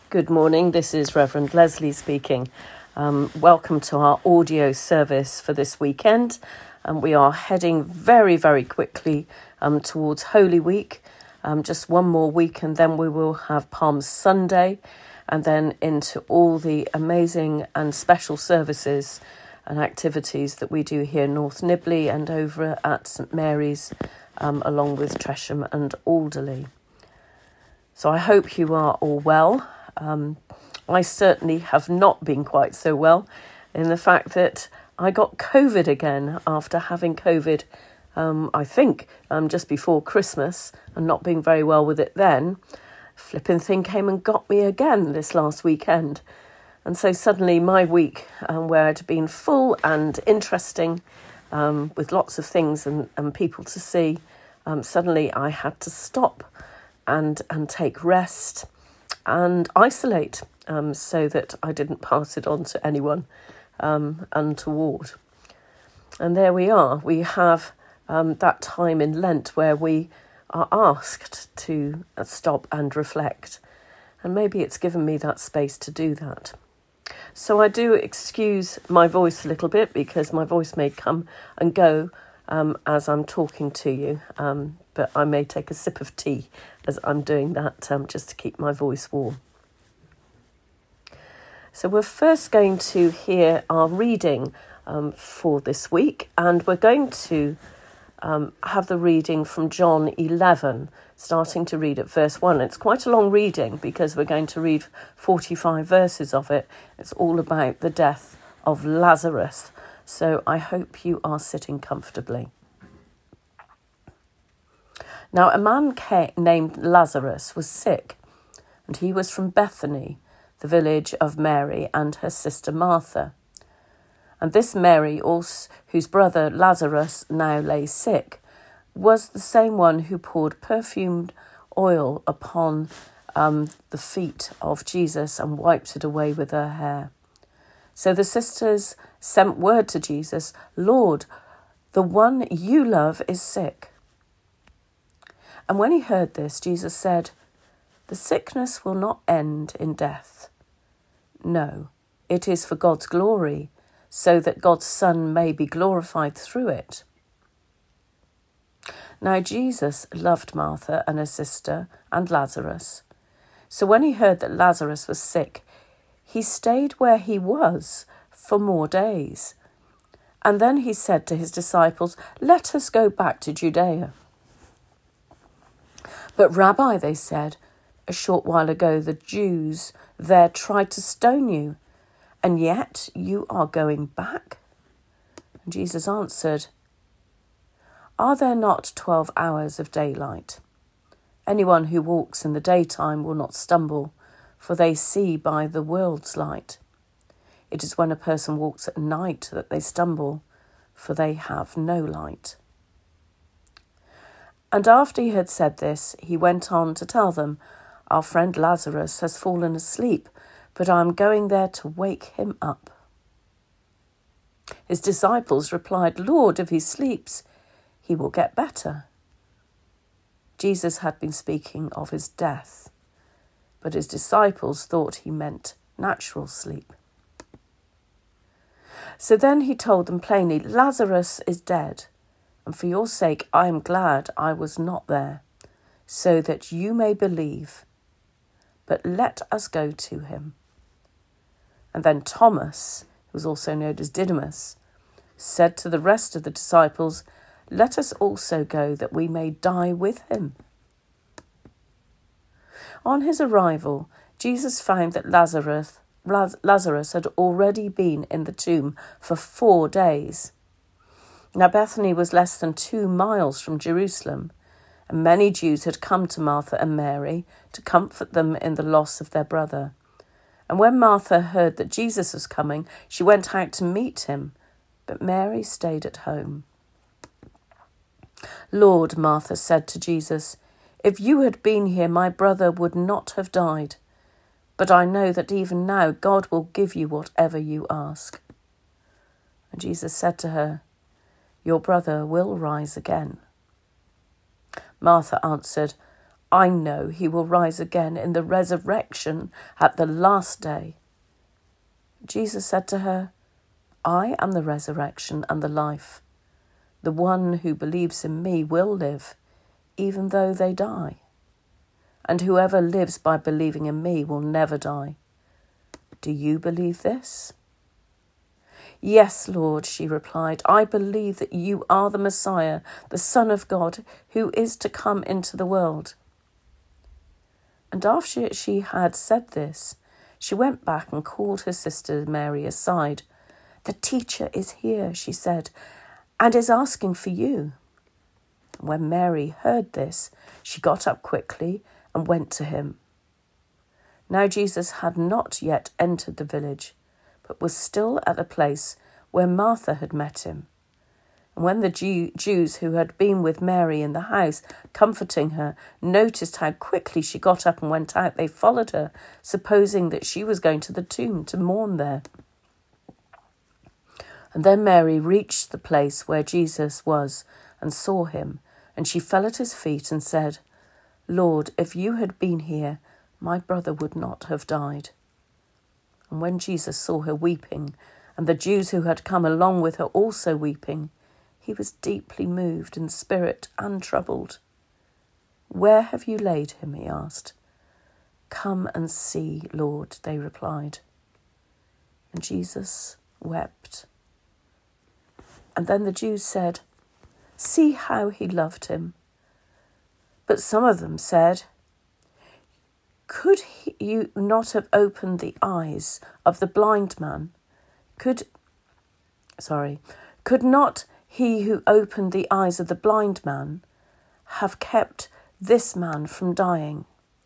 Good morning, this is Reverend Leslie speaking. Welcome to our audio service for this weekend. We are heading very, very quickly towards Holy Week. Just one more week and then we will have Palm Sunday and then into all the amazing and special services and activities that we do here in North Nibley and over at St Mary's along with Tresham and Alderley. So I hope you are all well. I certainly have not been quite so well in the fact that I got COVID again after having COVID, I think, just before Christmas and not being very well with it then. Flipping thing came and got me again this last weekend. And so suddenly my week, where it had been full and interesting with lots of things and people to see, suddenly I had to stop and take rest and isolate so that I didn't pass it on to anyone untoward. And there we are. We have that time in Lent where we are asked to stop and reflect. And maybe it's given me that space to do that. So I do excuse my voice a little bit because my voice may come and go as I'm talking to you. But I may take a sip of tea as I'm doing that just to keep my voice warm. So we're first going to hear our reading for this week, and we're going to have the reading from John 11, starting to read at verse 1. It's quite a long reading because we're going to read 45 verses of it. It's all about the death of Lazarus. So I hope you are sitting comfortably. Now, a man named Lazarus was sick, and he was from Bethany, the village of Mary and her sister Martha. And this Mary, also, whose brother Lazarus now lay sick, was the same one who poured perfumed oil upon the feet of Jesus and wiped it away with her hair. So the sisters sent word to Jesus, "Lord, the one you love is sick." And when he heard this, Jesus said, "The sickness will not end in death. No, it is for God's glory, so that God's Son may be glorified through it." Now Jesus loved Martha and her sister and Lazarus. So when he heard that Lazarus was sick, he stayed where he was for more days. And then he said to his disciples, "Let us go back to Judea." "But Rabbi," they said, "a short while ago the Jews there tried to stone you, and yet you are going back?" And Jesus answered, "Are there not 12 hours of daylight? Anyone who walks in the daytime will not stumble, for they see by the world's light. It is when a person walks at night that they stumble, for they have no light." And after he had said this, he went on to tell them, "Our friend Lazarus has fallen asleep, but I am going there to wake him up." His disciples replied, "Lord, if he sleeps, he will get better." Jesus had been speaking of his death, but his disciples thought he meant natural sleep. So then he told them plainly, "Lazarus is dead, and for your sake I am glad I was not there, so that you may believe. But let us go to him." And then Thomas, who was also known as Didymus, said to the rest of the disciples, "Let us also go, that we may die with him." On his arrival, Jesus found that Lazarus had already been in the tomb for 4 days. Now Bethany was less than 2 miles from Jerusalem, and many Jews had come to Martha and Mary to comfort them in the loss of their brother. And when Martha heard that Jesus was coming, she went out to meet him, but Mary stayed at home. "Lord," Martha said to Jesus, "if you had been here, my brother would not have died. But I know that even now God will give you whatever you ask." And Jesus said to her, "Your brother will rise again." Martha answered, I know he will rise again in the resurrection at the last day." Jesus said to her, "I am the resurrection and the life. The one who believes in me will live, even though they die. And whoever lives by believing in me will never die. Do you believe this?" "Yes, Lord," she replied. "I believe that you are the Messiah, the Son of God, who is to come into the world." And after she had said this, she went back and called her sister Mary aside. "The teacher is here," she said, "and is asking for you." When Mary heard this, she got up quickly and went to him. Now Jesus had not yet entered the village, but was still at the place where Martha had met him. And when the Jews who had been with Mary in the house, comforting her, noticed how quickly she got up and went out, they followed her, supposing that she was going to the tomb to mourn there. And then Mary reached the place where Jesus was and saw him, and she fell at his feet and said, "Lord, if you had been here, my brother would not have died." And when Jesus saw her weeping, and the Jews who had come along with her also weeping, he was deeply moved in spirit and troubled. "Where have you laid him?" he asked. "Come and see, Lord," they replied. And Jesus wept. And then the Jews said, "See how he loved him." But some of them said, "Could you not have opened the eyes of the blind man? Could not he who opened the eyes of the blind man have kept this man from dying?"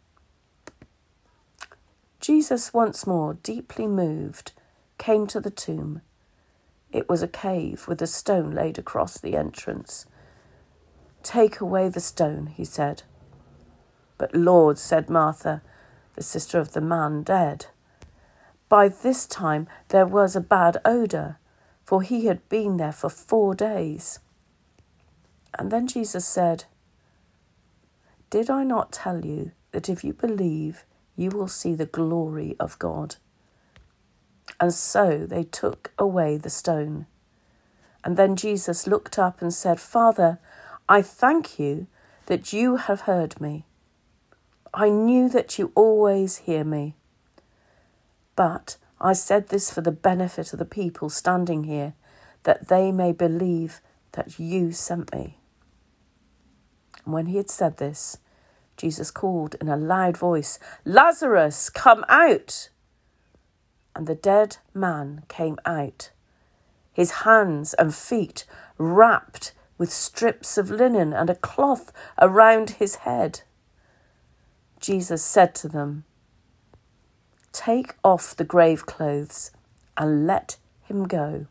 Jesus, once more deeply moved, came to the tomb. It was a cave with a stone laid across the entrance. "Take away the stone," he said. "But Lord," said Martha, the sister of the man dead, "by this time there was a bad odour, for he had been there for 4 days." And then Jesus said, "Did I not tell you that if you believe, you will see the glory of God?" And so they took away the stone. And then Jesus looked up and said, "Father, I thank you that you have heard me. I knew that you always hear me. But I said this for the benefit of the people standing here, that they may believe that you sent me." And when he had said this, Jesus called in a loud voice, "Lazarus, come out!" And the dead man came out, his hands and feet wrapped with strips of linen and a cloth around his head. Jesus said to them, "Take off the grave clothes and let him go."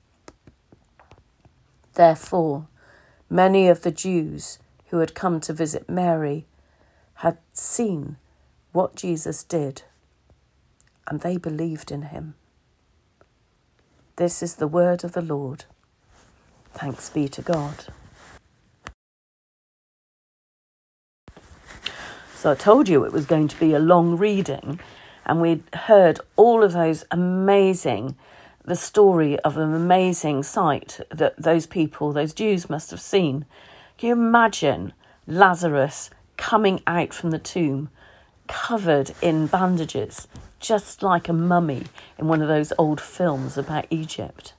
Therefore, many of the Jews who had come to visit Mary had seen what Jesus did, and they believed in him. This is the word of the Lord. Thanks be to God. So I told you it was going to be a long reading, and we'd heard all of the story of an amazing sight that those people, those Jews must have seen. Can you imagine Lazarus coming out from the tomb, covered in bandages, just like a mummy in one of those old films about Egypt?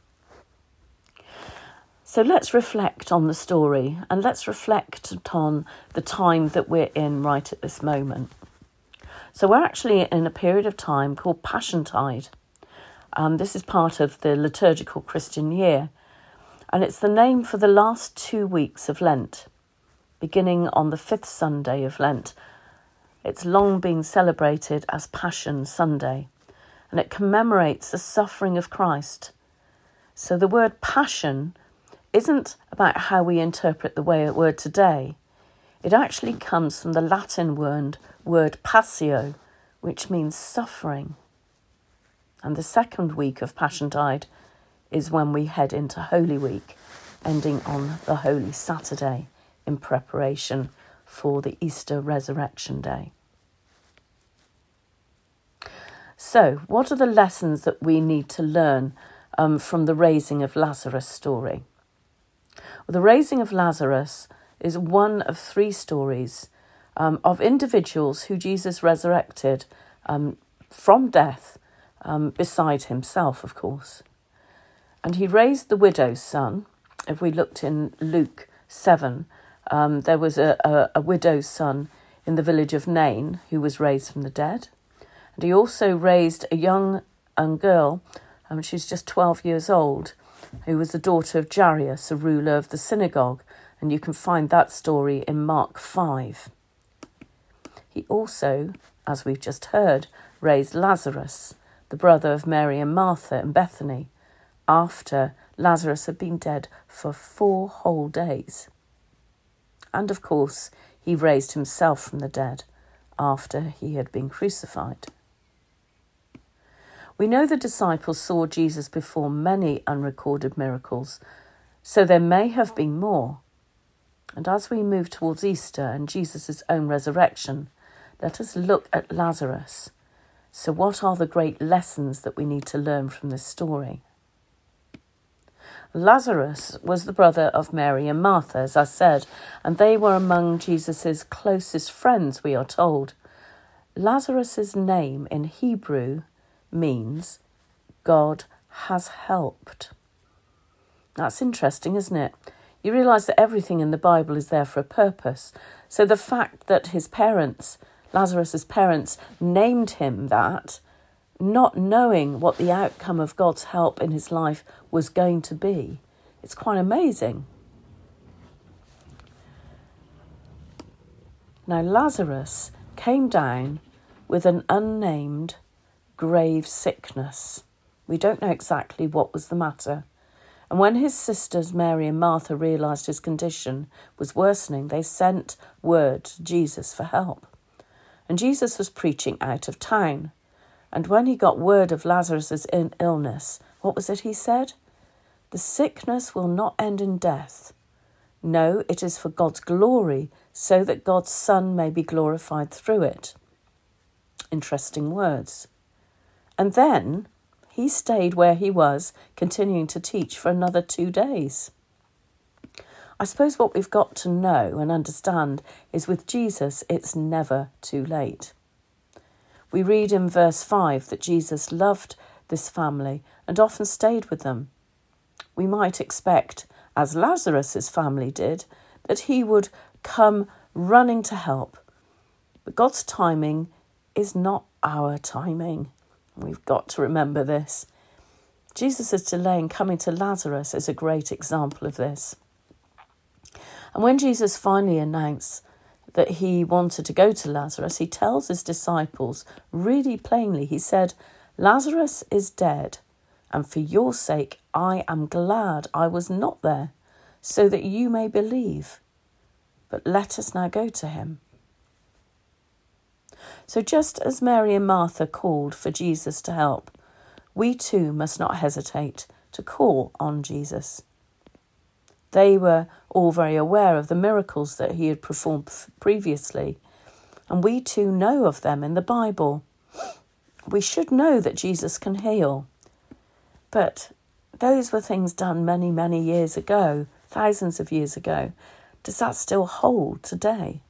So let's reflect on the story, and let's reflect on the time that we're in right at this moment. So we're actually in a period of time called Passiontide. This is part of the liturgical Christian year, and it's the name for the last 2 weeks of Lent, beginning on the 5th Sunday of Lent. It's long been celebrated as Passion Sunday, and it commemorates the suffering of Christ. So the word passion isn't about how we interpret the word today. It actually comes from the Latin word passio, which means suffering. And the second week of Passiontide is when we head into Holy Week, ending on the Holy Saturday in preparation for the Easter Resurrection Day. So, what are the lessons that we need to learn from the raising of Lazarus story? Well, the raising of Lazarus is one of three stories of individuals who Jesus resurrected from death beside himself, of course. And he raised the widow's son. If we looked in Luke 7, there was a widow's son in the village of Nain who was raised from the dead. And he also raised a young girl, she's just 12 years old, who was the daughter of Jairus, a ruler of the synagogue. And you can find that story in Mark 5. He also, as we've just heard, raised Lazarus, the brother of Mary and Martha in Bethany, after Lazarus had been dead for 4 whole days. And of course, he raised himself from the dead after he had been crucified. We know the disciples saw Jesus perform many unrecorded miracles, so there may have been more. And as we move towards Easter and Jesus' own resurrection, let us look at Lazarus. So what are the great lessons that we need to learn from this story? Lazarus was the brother of Mary and Martha, as I said, and they were among Jesus' closest friends, we are told. Lazarus' name in Hebrew means God has helped. That's interesting, isn't it? You realise that everything in the Bible is there for a purpose. So the fact that his parents, Lazarus' parents, named him that, not knowing what the outcome of God's help in his life was going to be, it's quite amazing. Now, Lazarus came down with an unnamed grave sickness. We don't know exactly what was the matter. And when his sisters Mary and Martha realised his condition was worsening, they sent word to Jesus for help. And Jesus was preaching out of town. And when he got word of Lazarus' illness, what was it he said? The sickness will not end in death. No, it is for God's glory, so that God's Son may be glorified through it. Interesting words. And then he stayed where he was, continuing to teach for another 2 days. I suppose what we've got to know and understand is with Jesus, it's never too late. We read in verse 5 that Jesus loved this family and often stayed with them. We might expect, as Lazarus' family did, that he would come running to help. But God's timing is not our timing. We've got to remember this. Jesus' delay in coming to Lazarus is a great example of this. And when Jesus finally announced that he wanted to go to Lazarus, he tells his disciples really plainly, he said, Lazarus is dead, and for your sake I am glad I was not there, so that you may believe. But let us now go to him. So just as Mary and Martha called for Jesus to help, we too must not hesitate to call on Jesus. They were all very aware of the miracles that he had performed previously, and we too know of them in the Bible. We should know that Jesus can heal. But those were things done many, many years ago, thousands of years ago. Does that still hold today?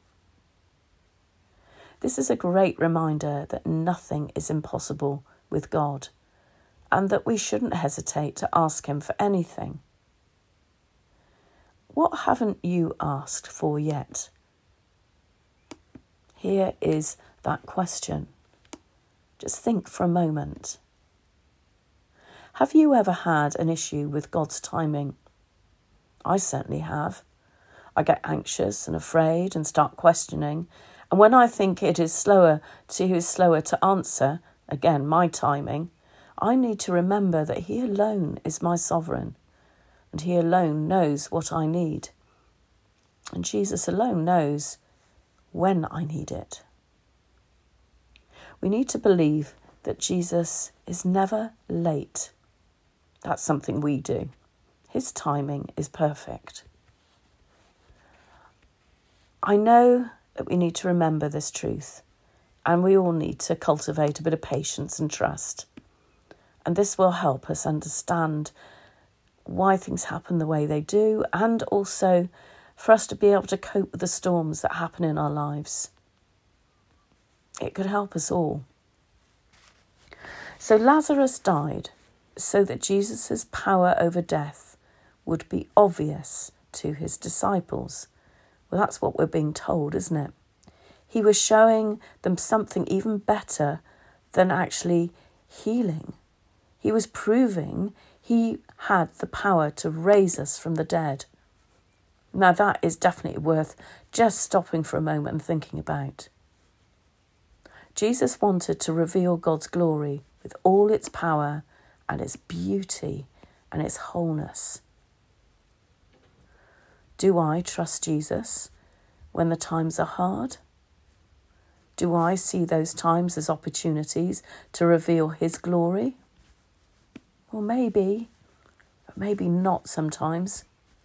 This is a great reminder that nothing is impossible with God, and that we shouldn't hesitate to ask him for anything. What haven't you asked for yet? Here is that question. Just think for a moment. Have you ever had an issue with God's timing? I certainly have. I get anxious and afraid and start questioning. And when I think it is slower to answer, again, my timing, I need to remember that he alone is my sovereign, and he alone knows what I need. And Jesus alone knows when I need it. We need to believe that Jesus is never late. That's something we do. His timing is perfect. I know that we need to remember this truth, and we all need to cultivate a bit of patience and trust. And this will help us understand why things happen the way they do, and also for us to be able to cope with the storms that happen in our lives. It could help us all. So Lazarus died so that Jesus' power over death would be obvious to his disciples. Well, that's what we're being told, isn't it? He was showing them something even better than actually healing. He was proving he had the power to raise us from the dead. Now that is definitely worth just stopping for a moment and thinking about. Jesus wanted to reveal God's glory with all its power and its beauty and its wholeness. Do I trust Jesus when the times are hard? Do I see those times as opportunities to reveal his glory? Well, maybe, but maybe not sometimes.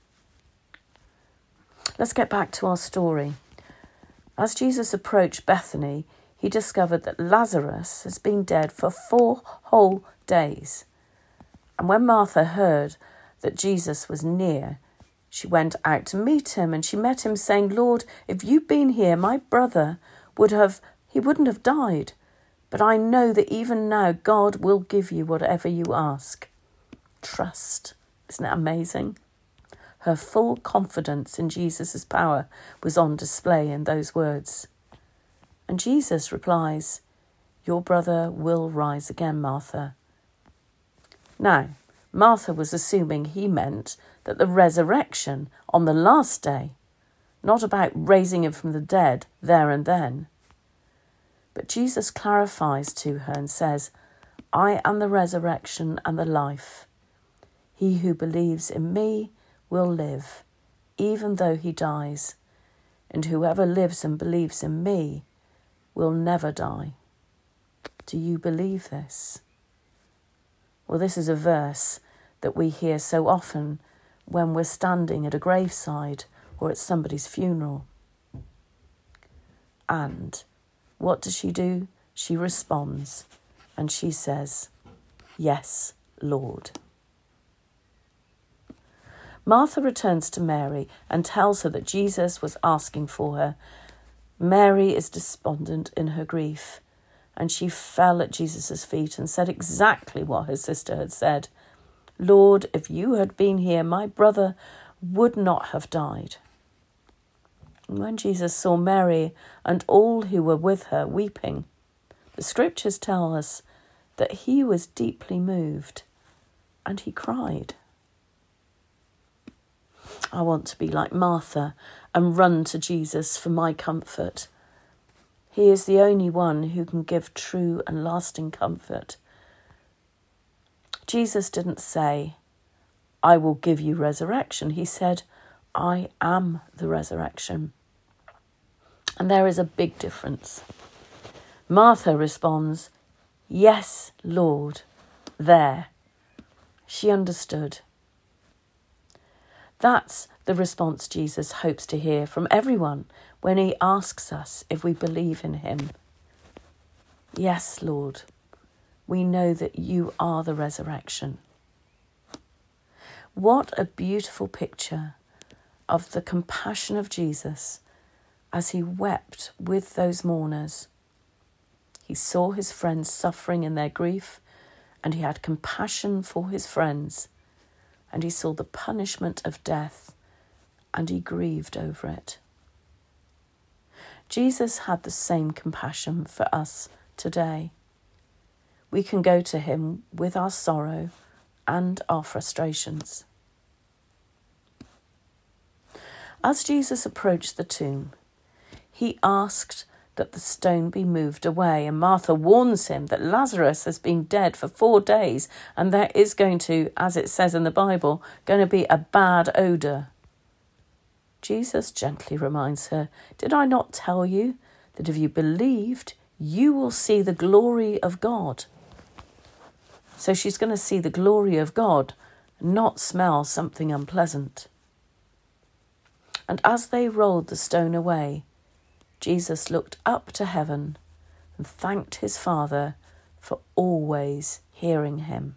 Let's get back to our story. As Jesus approached Bethany, he discovered that Lazarus has been dead for 4 whole days. And when Martha heard that Jesus was near, she went out to meet him, and she met him saying, "Lord, if you'd been here, my brother wouldn't have died. But I know that even now God will give you whatever you ask." Trust. Isn't it amazing? Her full confidence in Jesus' power was on display in those words. And Jesus replies, "Your brother will rise again, Martha." Now, Martha was assuming he meant that the resurrection on the last day, not about raising him from the dead there and then. But Jesus clarifies to her and says, "I am the resurrection and the life. He who believes in me will live, even though he dies. And whoever lives and believes in me will never die." Do you believe this? Well, this is a verse that we hear so often when we're standing at a graveside or at somebody's funeral. And what does she do? She responds and she says, "Yes, Lord." Martha returns to Mary and tells her that Jesus was asking for her. Mary is despondent in her grief, and she fell at Jesus' feet and said exactly what her sister had said. "Lord, if you had been here, my brother would not have died." And when Jesus saw Mary and all who were with her weeping, the scriptures tell us that he was deeply moved and he cried. I want to be like Martha and run to Jesus for my comfort. He is the only one who can give true and lasting comfort. Jesus didn't say, "I will give you resurrection." He said, "I am the resurrection." And there is a big difference. Martha responds, "Yes, Lord," there. She understood. That's the response Jesus hopes to hear from everyone when he asks us if we believe in him. "Yes, Lord, we know that you are the resurrection." What a beautiful picture of the compassion of Jesus as he wept with those mourners. He saw his friends suffering in their grief, and he had compassion for his friends, and he saw the punishment of death, and he grieved over it. Jesus had the same compassion for us today. We can go to him with our sorrow and our frustrations. As Jesus approached the tomb, he asked that the stone be moved away, and Martha warns him that Lazarus has been dead for 4 days, and there is going to, as it says in the Bible, going to be a bad odour. Jesus gently reminds her, "Did I not tell you that if you believed, you will see the glory of God?" So she's going to see the glory of God, not smell something unpleasant. And as they rolled the stone away, Jesus looked up to heaven and thanked his Father for always hearing him.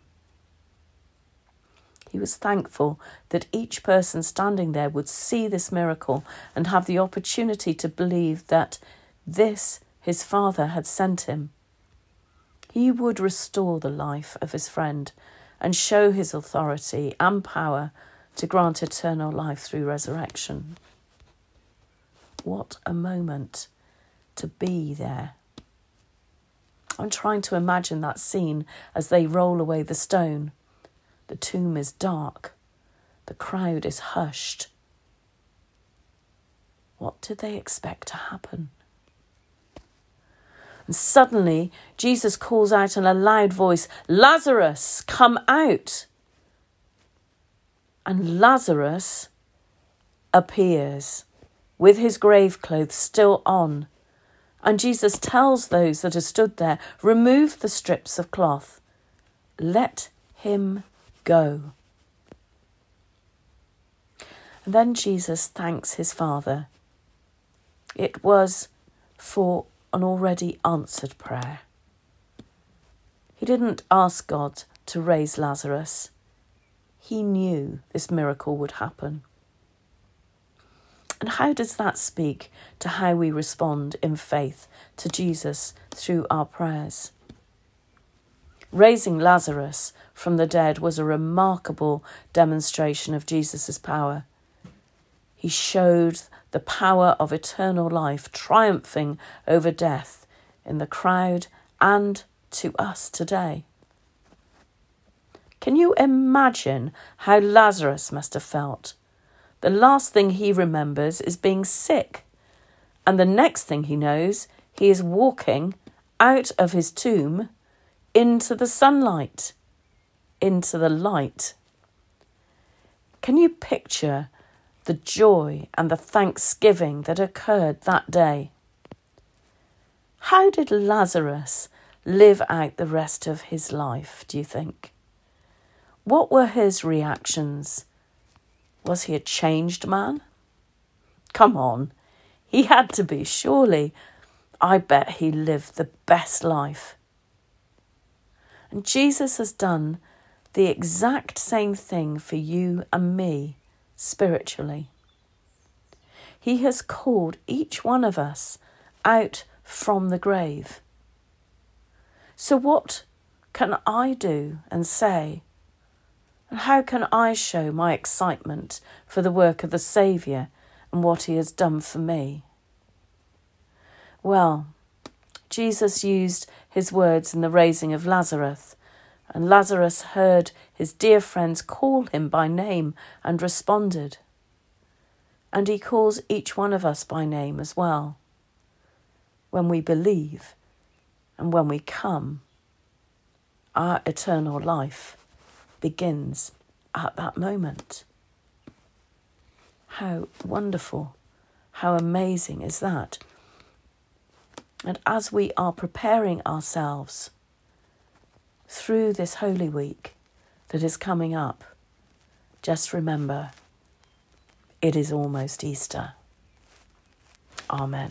He was thankful that each person standing there would see this miracle and have the opportunity to believe that this his Father had sent him. He would restore the life of his friend and show his authority and power to grant eternal life through resurrection. What a moment to be there. I'm trying to imagine that scene as they roll away the stone. The tomb is dark. The crowd is hushed. What did they expect to happen? And suddenly, Jesus calls out in a loud voice, "Lazarus, come out!" And Lazarus appears with his grave clothes still on. And Jesus tells those that are stood there, "Remove the strips of cloth. Let him go." And then Jesus thanks his Father. It was for an already answered prayer. He didn't ask God to raise Lazarus. He knew this miracle would happen. And how does that speak to how we respond in faith to Jesus through our prayers? Raising Lazarus from the dead was a remarkable demonstration of Jesus' power. He showed the power of eternal life triumphing over death in the crowd and to us today. Can you imagine how Lazarus must have felt? The last thing he remembers is being sick. And the next thing he knows, he is walking out of his tomb into the sunlight, into the light. Can you picture the joy and the thanksgiving that occurred that day? How did Lazarus live out the rest of his life, do you think? What were his reactions? Was he a changed man? Come on, he had to be, surely. I bet he lived the best life. And Jesus has done the exact same thing for you and me spiritually. He has called each one of us out from the grave. So what can I do and say? And how can I show my excitement for the work of the Saviour and what he has done for me? Well, Jesus used his words in the raising of Lazarus, and Lazarus heard his dear friends call him by name and responded. And he calls each one of us by name as well. When we believe and when we come, our eternal life begins at that moment. How wonderful, how amazing is that? And as we are preparing ourselves through this Holy Week that is coming up, just remember, it is almost Easter. Amen.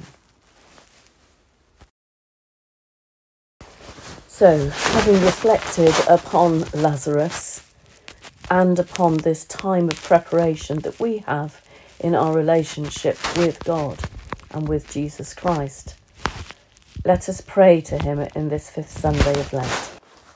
So, having reflected upon Lazarus and upon this time of preparation that we have in our relationship with God and with Jesus Christ, let us pray to him in this fifth Sunday of Lent.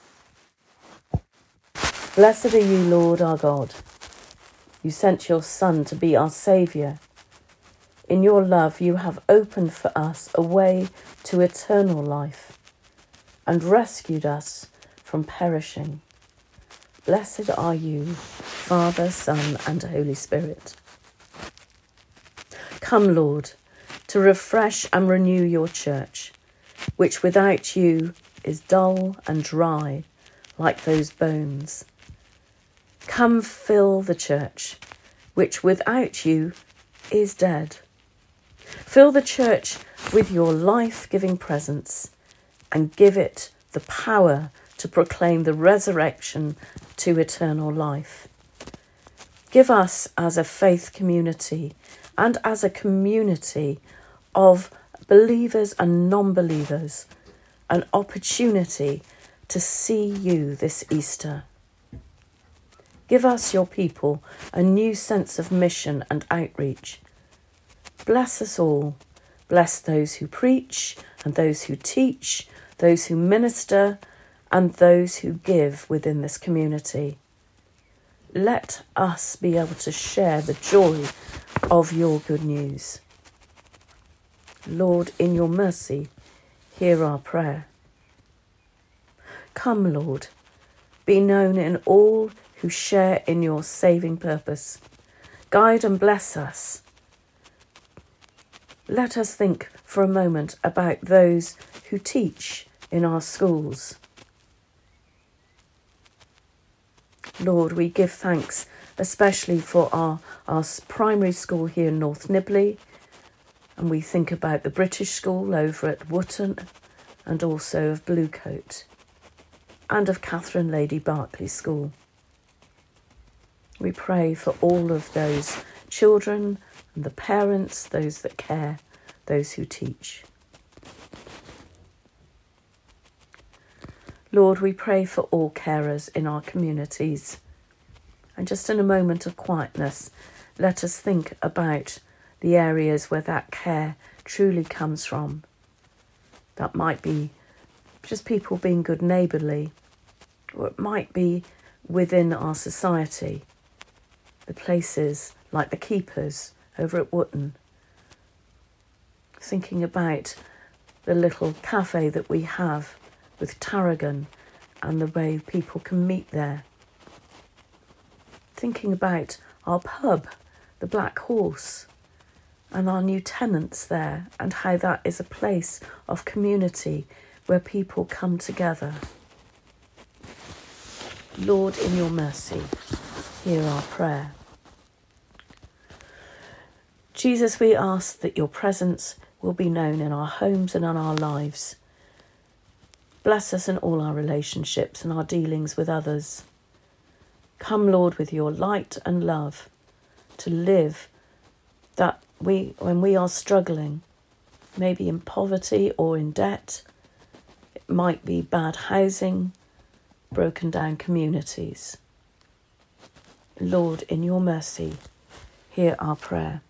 Blessed are you, Lord our God. You sent your Son to be our Saviour. In your love you have opened for us a way to eternal life and rescued us from perishing. Blessed are you, Father, Son, and Holy Spirit. Come, Lord, to refresh and renew your church, which without you is dull and dry, like those bones. Come, fill the church, which without you is dead. Fill the church with your life-giving presence and give it the power to proclaim the resurrection to eternal life. Give us as a faith community and as a community of believers and non-believers, an opportunity to see you this Easter. Give us, your people, a new sense of mission and outreach. Bless us all. Bless those who preach and those who teach, those who minister and those who give within this community. Let us be able to share the joy of your good news. Lord, in your mercy, hear our prayer. Come, Lord, be known in all who share in your saving purpose. Guide and bless us. Let us think for a moment about those who teach in our schools. Lord, we give thanks especially for our primary school here in North Nibley, and we think about the British school over at Wootton and also of Bluecoat and of Catherine Lady Barclay School. We pray for all of those children and the parents, those that care, those who teach. Lord, we pray for all carers in our communities. And just in a moment of quietness, let us think about the areas where that care truly comes from. That might be just people being good neighbourly, or it might be within our society. The places like the Keepers over at Wootton. Thinking about the little cafe that we have with Tarragon and the way people can meet there. Thinking about our pub, the Black Horse, and our new tenants there, and how that is a place of community where people come together. Lord, in your mercy, hear our prayer. Jesus, we ask that your presence will be known in our homes and in our lives. Bless us in all our relationships and our dealings with others. Come, Lord, with your light and love to live that when we are struggling, maybe in poverty or in debt, it might be bad housing, broken down communities. Lord, in your mercy, hear our prayer.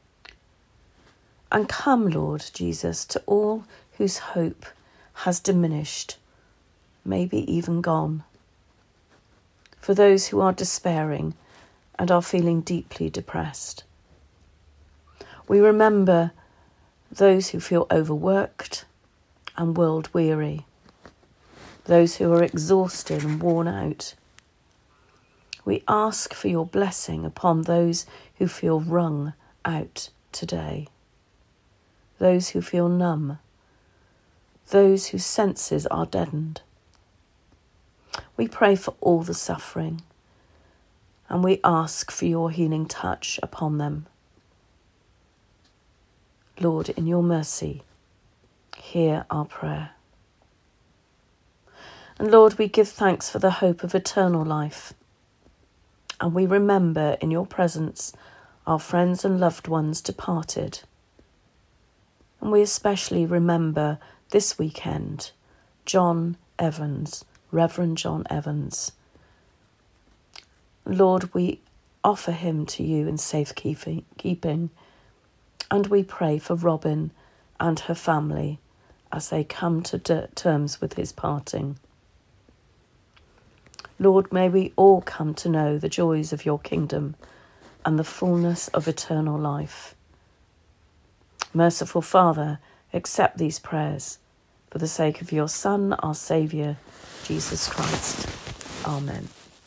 And come, Lord Jesus, to all whose hope has diminished, maybe even gone. For those who are despairing and are feeling deeply depressed. We remember those who feel overworked and world weary. Those who are exhausted and worn out. We ask for your blessing upon those who feel wrung out today. Those who feel numb, those whose senses are deadened. We pray for all the suffering, and we ask for your healing touch upon them. Lord, in your mercy, hear our prayer. And Lord, we give thanks for the hope of eternal life, and we remember in your presence our friends and loved ones departed. And we especially remember this weekend John Evans, Reverend John Evans. Lord, we offer him to you in safekeeping, and we pray for Robin and her family as they come to terms with his parting. Lord, may we all come to know the joys of your kingdom and the fullness of eternal life. Merciful Father, accept these prayers for the sake of your Son, our Saviour, Jesus Christ. Amen.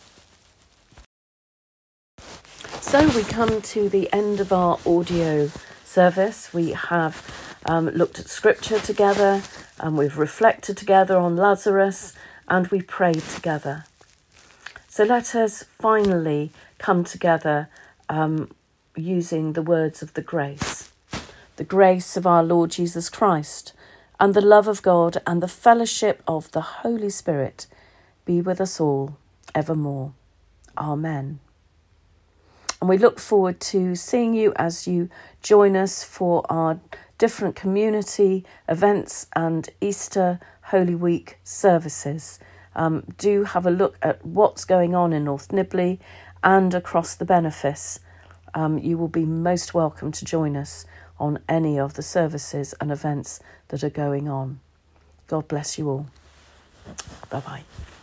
So we come to the end of our audio service. We have looked at scripture together, and we've reflected together on Lazarus, and we prayed together. So let us finally come together using the words of the grace of our Lord Jesus Christ, and the love of God and the fellowship of the Holy Spirit be with us all evermore. Amen. And we look forward to seeing you as you join us for our different community events and Easter Holy Week services. Do have a look at what's going on in North Nibley and across the benefice. You will be most welcome to join us on any of the services and events that are going on. God bless you all. Bye-bye.